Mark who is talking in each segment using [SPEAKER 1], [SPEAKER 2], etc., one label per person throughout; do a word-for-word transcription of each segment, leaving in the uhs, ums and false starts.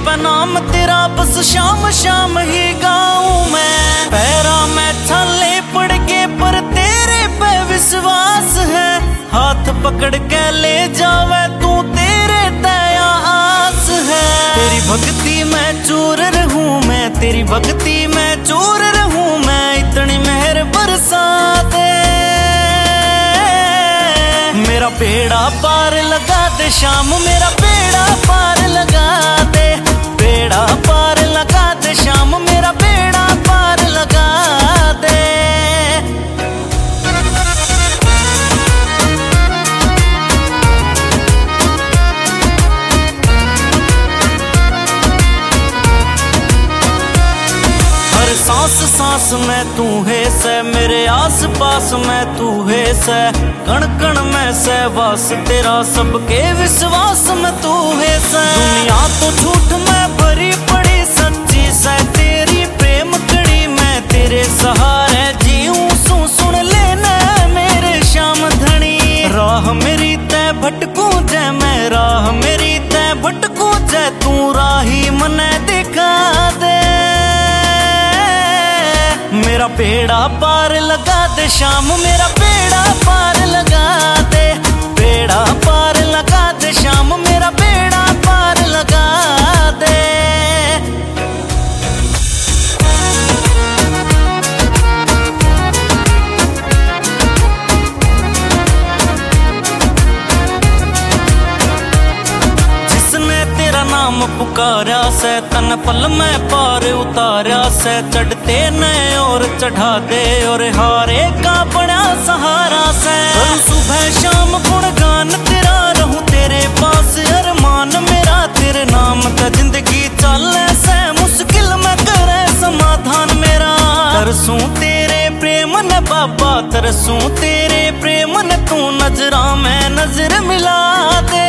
[SPEAKER 1] पे नाम तेरा बस शाम शाम ही गाऊं मैं। पैरा में छाले पड़ के पर तेरे पे विश्वास है, हाथ पकड़ के ले जावे तू तेरे दया आस है। तेरी भक्ति में चूर रहूं मैं, तेरी भक्ति में चूर रहूं मैं, इतनी मेहर बरसा दे। मेरा बेड़ा पार लगा दे शाम, मेरा बेड़ा पार लगा दे। बेड़ा पार लगा दे शाम, मेरा बेड़ा पार लगा दे। हर सांस सांस में तू है से, मेरे आस पास में तू है से, कण कण में से वास तेरा, सबके विश्वास में तू है से। दुनिया तो झूठ में भरी पड़ी, सच्ची से तेरी प्रेम कड़ी, मैं तेरे सहारे जीऊं सू सुन लेना मेरे श्याम धनी। राह मेरी तय भटकूं जय मैं, राह मेरी तय भटकूं जय, तू राही मने दिखा दे। मेरा बेड़ा पार लगा दे शाम, मेरा बेड़ा पार लगा दे। बेड़ा पार लगा दे शाम, मेरा बेड़ा पार लगा दे। जिसने तेरा नाम पुकारा से, तन पल में पार उतारा से, चढ़ते न और चढ़ा दे और हारे का बड़ा सहारा से। करूं सुबह शाम गुणगान तेरा, रहूं तेरे पास अरमान मेरा, तेरे नाम का जिंदगी चले से, मुश्किल में करे समाधान मेरा। तरसूं तेरे प्रेम न बाबा, तरसूं तेरे प्रेम न, तू नजरा में नजर मिला दे।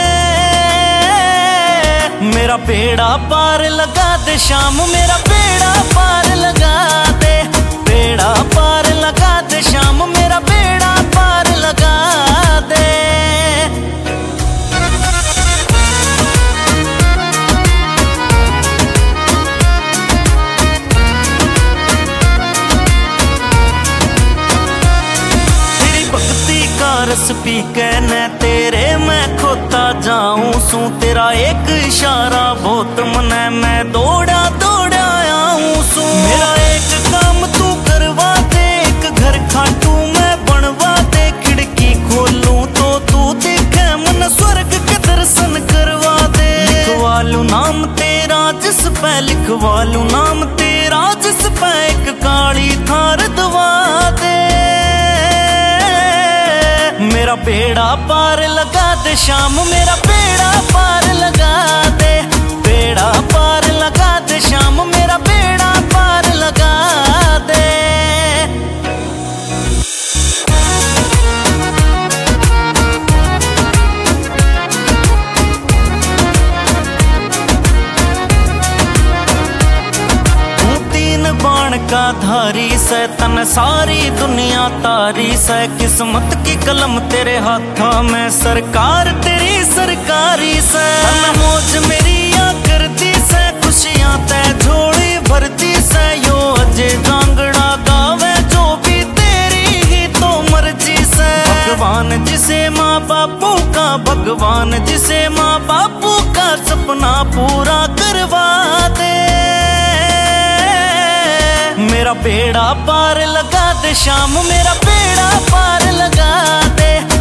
[SPEAKER 1] मेरा बेड़ा पार लगा दे शाम, मेरा बेड़ा पार लगा दे। बेड़ा पार लगा दे शाम, मेरा बेड़ा पार लगा दे। तेरी भक्ति का रस पी के न तेरे मैं खोता जाऊं सू, तेरा एक इशारा बहुत मने मैं दौड़ा दौड़ा आऊं सू। मेरा एक काम तू करवा दे, एक घर खाटू मैं बनवा दे, खिड़की खोलूं तो तू दिखे मन स्वर्ग के दर्शन करवा दे। लिखवा लूं नाम तेरा जिस पे, लिखवा लूं नाम तेरा जिस पे, एक काली थार दवा दे। मेरा बेड़ा पार लगा दे शाम, मेरा बेड़ा पार लगा दे। बेड़ा पार लगा दे शाम, मेरा बेड़ा पार लगा दे। बाण का धारी से, तन सारी दुनिया तारी से, किस्मत की कलम तेरे हाथों में, सरकार तेरी सरकारी से। तन मौज मेरी या करती से, खुशियां तय झोली भरती से, यो अजय जांगड़ा गावे जो भी तेरी ही तो मर्जी से। भगवान जिसे माँ बापू का, भगवान जिसे माँ बापू का सपना पूरा करवा दे। मेरा बेड़ा पार लगा दे शाम, मेरा बेड़ा पार लगा दे।